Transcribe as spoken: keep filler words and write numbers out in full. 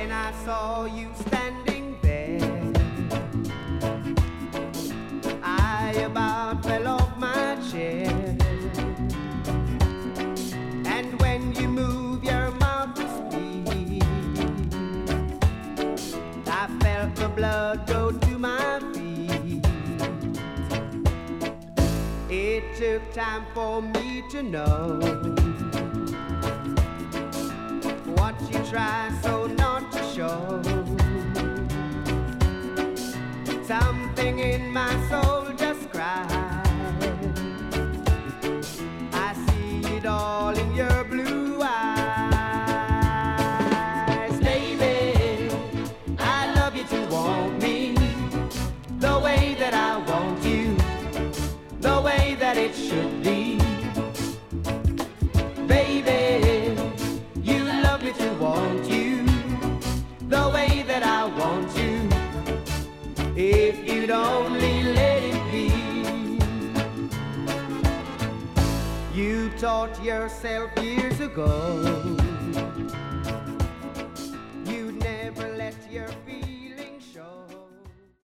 when I saw you standing there, I about fell off my chair. And when you move your mouth to speak, I felt the blood go to my feet. It took time for me to know what you try so not to show. Something in my soul just cried. I see it all in your blue eyes. Baby, I love you to want me the way that I want you, the way that it should be. Baby, you love me to want you the way that I want you, if you'd only let it be. You taught yourself years ago